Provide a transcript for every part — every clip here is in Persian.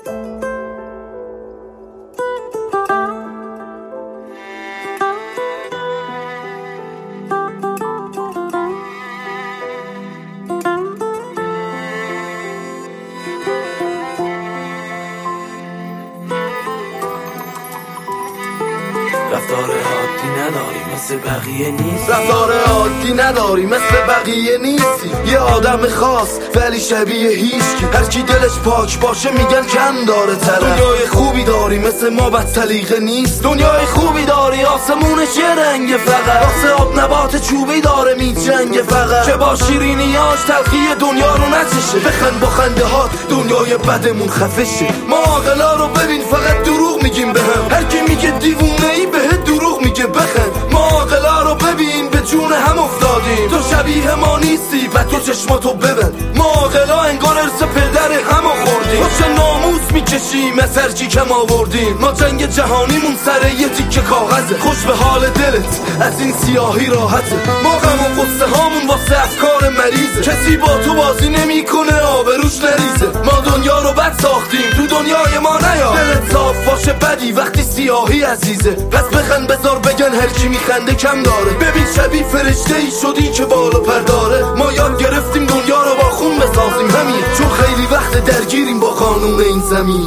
رفتار عادی نداری مثل بقیه نیست، رفتار عادی نداری مثل بقیه نیستی. یه آدم خاص ولی شبیه هیچکی، هر کی دلش پاک باشه میگن کم داره طرف. دنیای خوبی داری مثل ما بد سلیقه نیست، دنیای خوبی داری آسمونش یه رنگ فقط، واسه آب نبات چوبی داره میجنگه فقط، که با شیرینیاش تلخی دنیا رو نچشه. بخند با خنده هات دنیای بدمون خفه شه. ما عاقلا رو ببین فقط دروغ میگیم بهم، هر کی میگه دیوونه ای بهت دروغ میگه بخند. ما عاقلا رو ببین به جون هم افتادیم، تو شبیه ما نیستی و تو چشماتو ببند. ما عاقلا انگار ارث پدر هم خوردیم، چه ناموس میکشیم از هر چی کم آوردیم. ما جنگ جهانیمون سر یه تیکه کاغذه، خوش به حال دلت از این سیاهی راحته. ما غم و قصه هامون واسه افکار مریضه، کسی با تو بازی نمیکنه آبروش نریزه. ما دنیا رو بد ساختیم تو دنیای ما نیا، دلت صاف باشه بدی وقتی سیاهی عزیزه. پس بخند بذار بگن هر کی میخنده کم داره، ببین شبیه فرشته ای شدی که بالا پر داره. ما یاد گرفتیم دنیا رو با خون بسازیم همین، چون خیلی وقت درگیریم با قانون این زمین.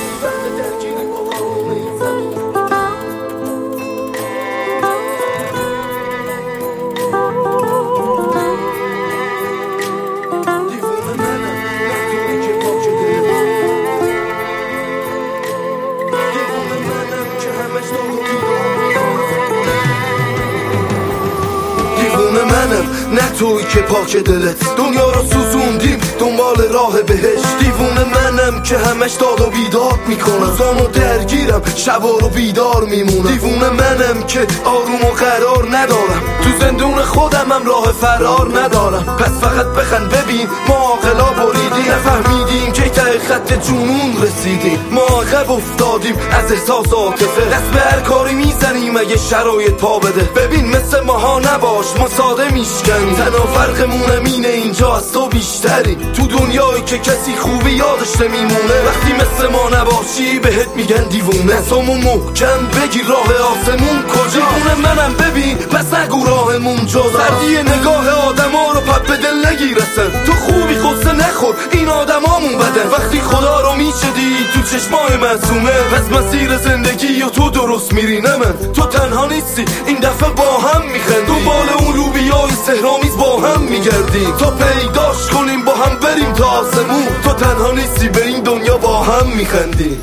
نه توی که پاک دلت، دنیا رو سوزوندیم دنبال راه بهش. دیوونه منم که همش داد و بیداد میکنم، روزامو درگیرم شبا رو بیدار میمونم. دیوونه منم که آروم و قرار ندارم، تو زندون خودم هم راه فرار ندارم. پس فقط بخند ببین ما عاقلا بریدیم، نفهمیدیم که ته خط جنون رسیدیم. ما عقب افتادیم از احساس عاطفه، دست به هر کاری میزنیم اگه شرایط پا بده. ببین مثل ماها نباش ما ساده میشکنیم، تنها فرقمون اینه اینجا از تو بیشتری. تو دنیایی که کسی خوبی یادش نمیمونه، وقتی مثل ما نباشی بهت میگن دیوونه. دستامو محکم بگیر راه آسمون کجا، دیوونه منم ببین پس نگو راهمون جدا. سردی نگاه آدما رو پپ به دل نگیرسن، تو خوبی قصه نخور این آدمامون بدن. وقتی خدا رو میشدی تو چشمای معصومه، پس مسیر زندگی و تو درست میری نه من. تو تنها نیستی این دفعه با هم میخندی، دنبال اون لوبیای سحرآمیز با هم میگردیم تا پیداش کنیم با هم بریم تا آسمون. تو تنها نیستی به این دنیا با هم میخندیم.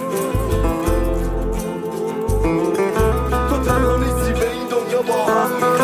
تو تنها نیستی به این دنیا با هم